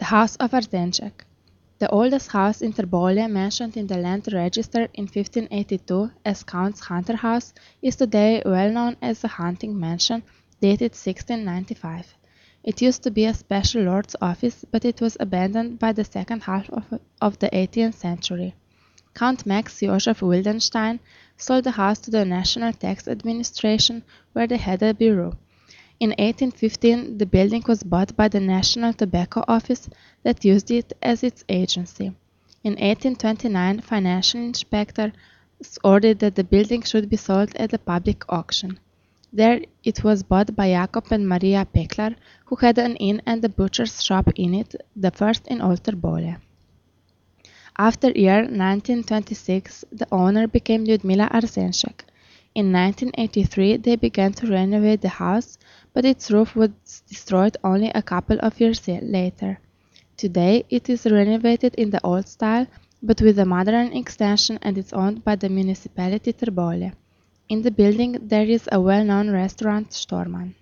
The House of Arzencek. The oldest house in Terbolia, mentioned in the land register in 1582 as Count's Hunter House, is today well known as a hunting mansion, dated 1695. It used to be a special lord's office, but it was abandoned by the second half of the 18th century. Count Max Joseph Wildenstein sold the house to the National Tax Administration, where they had a bureau. In 1815 the building was bought by the National Tobacco Office, that used it as its agency. In 1829 financial inspectors ordered that the building should be sold at a public auction. There it was bought by Jakob and Maria Peklar, who had an inn and a butcher's shop in it, the first in Old Terbolia. After year 1926 the owner became Lyudmila Arzenšek. In 1983 they began to renovate the house, but its roof was destroyed only a couple of years later. Today it is renovated in the old style, but with a modern extension, and is owned by the municipality Terbolia. In the building there is a well-known restaurant, Storman.